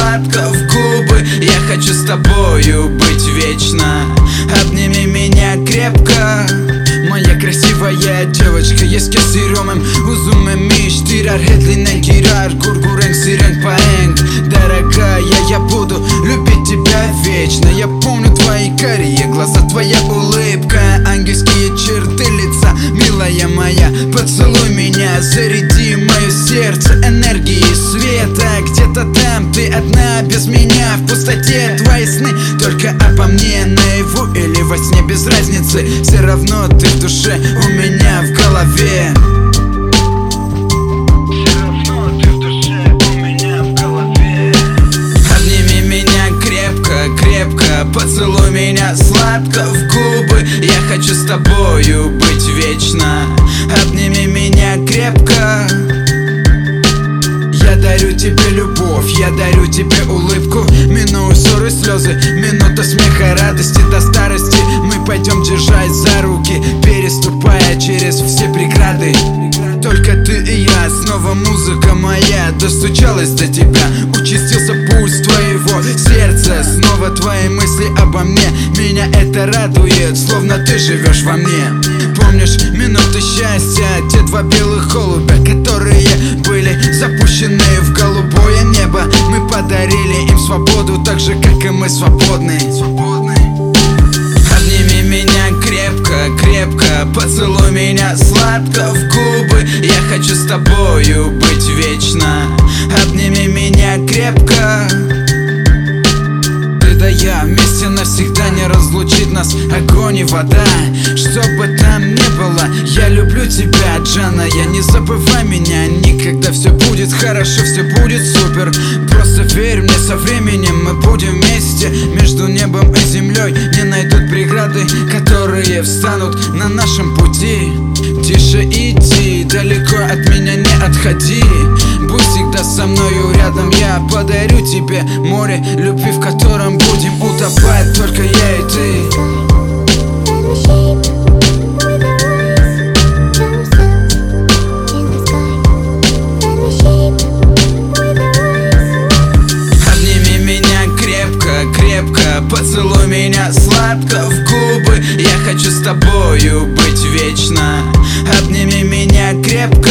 сладко в губы. Я хочу с тобою быть вечно. Обними меня крепко, моя красивая девочка. Eski siromem uzun тирар хедлинен кирар кургурен сирен паэнг. Дорогая, я буду любить тебя вечно. Я помню твои карие глаза, твоя улыбка, ангельские черты лица. Милая моя, поцелуй меня, заряди мое сердце энергией света. Где-то там ты одна без меня, в пустоте твои сны только обо мне, наяву или во сне, без разницы. Все равно ты в душе у меня в голове. Поцелуй меня сладко в губы. Я хочу с тобою быть вечно. Обними меня крепко. Я дарю тебе любовь, я дарю тебе улыбку. Миную ссоры, слезы, минута смеха, радости до старости. Мы пойдем, держась за руки, переступая через все преграды. Только ты и я, снова музыка моя достучалась до тебя. Участился пульс твоего сердца, снова твои мысли обо мне. Меня это радует, словно ты живешь во мне. Помнишь минуты счастья, те два белых голубя, которые были запущены в голубое небо. Мы подарили им свободу, так же как и мы свободны. Обними меня крепко, крепко, поцелуй меня сладко в губы. Я хочу с тобою быть вечно. Обними меня крепко. Ты да я вместе навсегда, не разлучит нас огонь и вода. Что бы там ни было, я люблю тебя, Джана. Я не забывай меня никогда. Все будет хорошо, все будет супер. Просто верь мне, со временем мы будем вместе. Между небом и землей не найдут преграды, которые встанут на нашем пути. Тише иди, далеко от меня не отходи. Будь всегда со мною рядом, я подарю тебе море любви, в котором будем утопать только я и ты. Поцелуй меня сладко в губы. Я хочу с тобою быть вечно. Обними меня крепко.